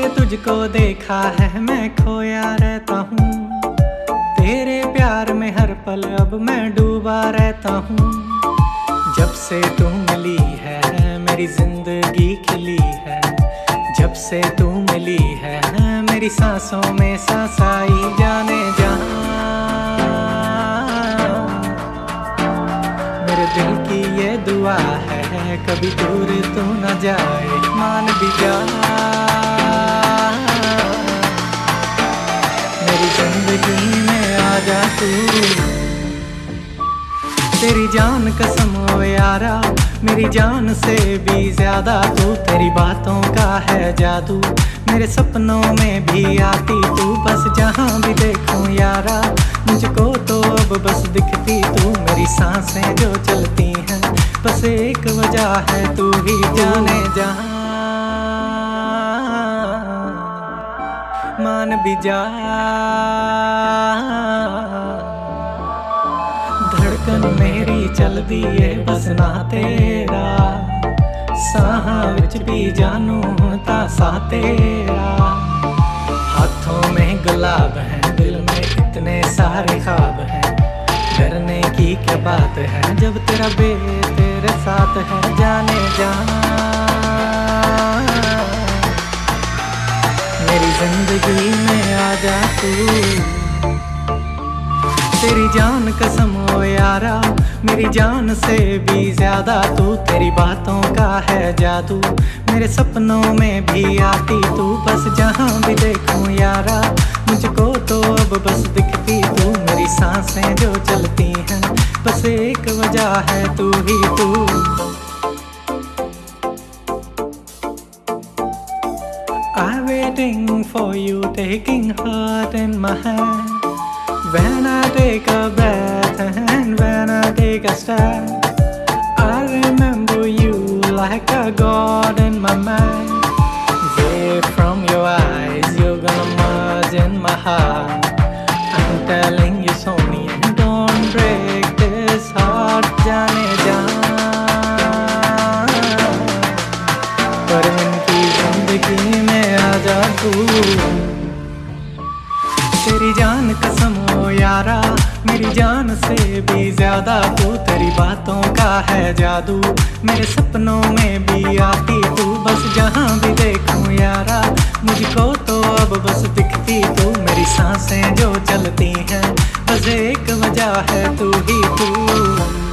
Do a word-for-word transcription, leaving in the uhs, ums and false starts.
तुझको देखा है मैं खोया रहता हूँ, तेरे प्यार में हर पल अब मैं डूबा रहता हूँ। जब से तू मिली है मेरी जिंदगी खिली है, जब से तू मिली है मेरी सांसों में सांस आई। जाने जहां मेरे दिल की ये दुआ है, कभी दूर तू न जाए, मान भी जा मेरी जिंदगी में आ जा तू। तेरी जान कसम हो यारा, मेरी जान से भी ज्यादा तू, तेरी बातों का है जादू, मेरे सपनों में भी आती तू। बस जहां भी देखूं यारा मुझको तो अब बस दिखती तू, मेरी सांसें जो चलती हैं बस एक वजह है तू ही। जाने जहां मान भी जा, धड़कन मेरी चलदी है बस ना तेरा, साहां विच भी जानू ता सा तेरा। हाथों में गुलाब हैं, दिल में इतने सारे ख्वाब हैं, डरने की क्या बात है जब तेरा बे तेरे साथ है। जाने जा मेरी जिंदगी में आ जा तू। तेरी जान कसम हो यारा, मेरी जान से भी ज्यादा तू, तेरी बातों का है जादू, मेरे सपनों में भी आती तू। बस जहां भी देखूं यारा मुझको तो अब बस दिखती तू, मेरी सांसें जो चलती हैं बस एक वजह है तू ही तू। I'm waiting for you, taking heart in my hand, when I take a breath and when I take a step, I remember you like a god in my mind. Away from your eyes, you're gonna merge in my heart. I'm telling you Sonia, don't break this heart. जाने जा पर इनकी जिंदगी में आ जा तू। तेरी जान कसम हो यारा, मेरी जान से भी ज्यादा तू, तेरी बातों का है जादू, मेरे सपनों में भी आती तू। बस जहां भी देखूं यारा मुझको तो अब बस दिखती तू, मेरी सांसें जो चलती हैं बस एक वजह है तू ही तू।